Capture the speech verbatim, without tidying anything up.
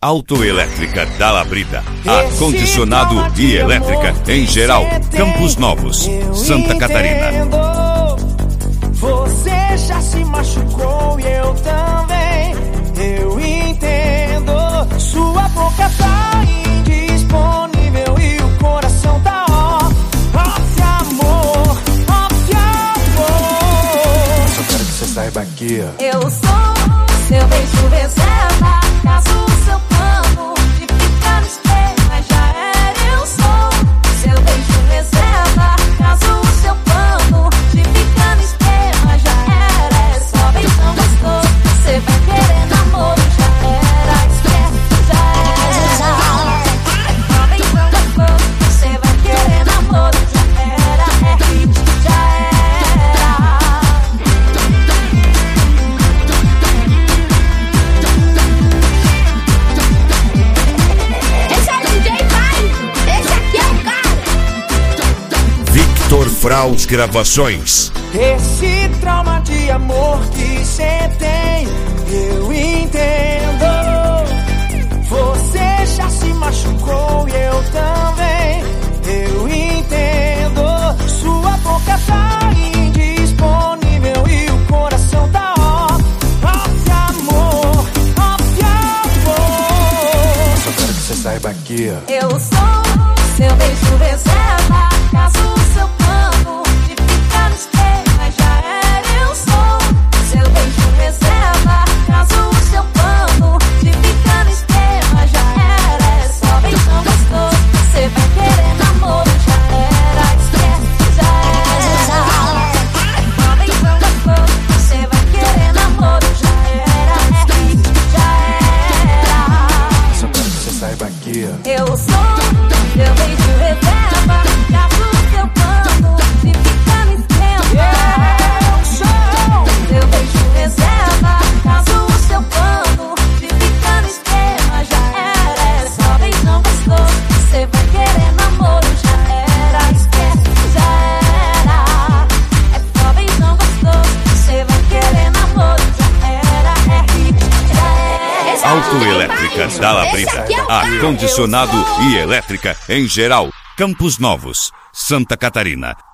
Autoelétrica da Labrida. Ar-condicionado e elétrica em geral. Campos Novos, Santa Catarina. Você já se machucou e eu também. Eu entendo. Sua boca tá indisponível e o coração tá ó. Off amor, off amor. Só quero que você saiba aqui, ó. Eu sou seu beijo reserva. Caso o seu plano de ficar no espelho já era, eu sou seu beijo reserva. Caso o seu plano de ficar no espelho já era, é só beijão gostoso. Você vai querer namoro, já era, esquece, já era. É só beijão gostoso. Você vai querer namoro, já era, é hit, já era. Victor Fraus Gravações. Esse trauma de amor que cê tem, eu entendo. Você já se machucou e eu também, eu entendo. Sua boca tá indisponível e o coração tá ó. Off amor, off amor. Só quero que você saiba aqui, ó. Eu sou seu beijo reserva. Caso o seu plano de ficar no espelho já era, eu sou seu beijo reserva. Caso o seu plano de ficar no espelho já era, é só beijão gostoso. Você vai querer namoro, já era, esquece, já era. É só beijão gostoso. Você vai querer namoro, já era, é hit, já era. Só quero que você saiba aqui, ó. Eu sou seu beijo reserva. Caso o seu plano de ficar no espelho já era, eu sou seu beijo reserva. Caso o seu plano de ficar no espelho já era, é só beijão gostoso. Você vai querer namoro, já era, esquece, já era. É só beijão gostoso. Você vai querer namoro, já era, é hit, já era. Autoelétrica da Labrida. Ar-condicionado e elétrica em geral. Campos Novos, Santa Catarina.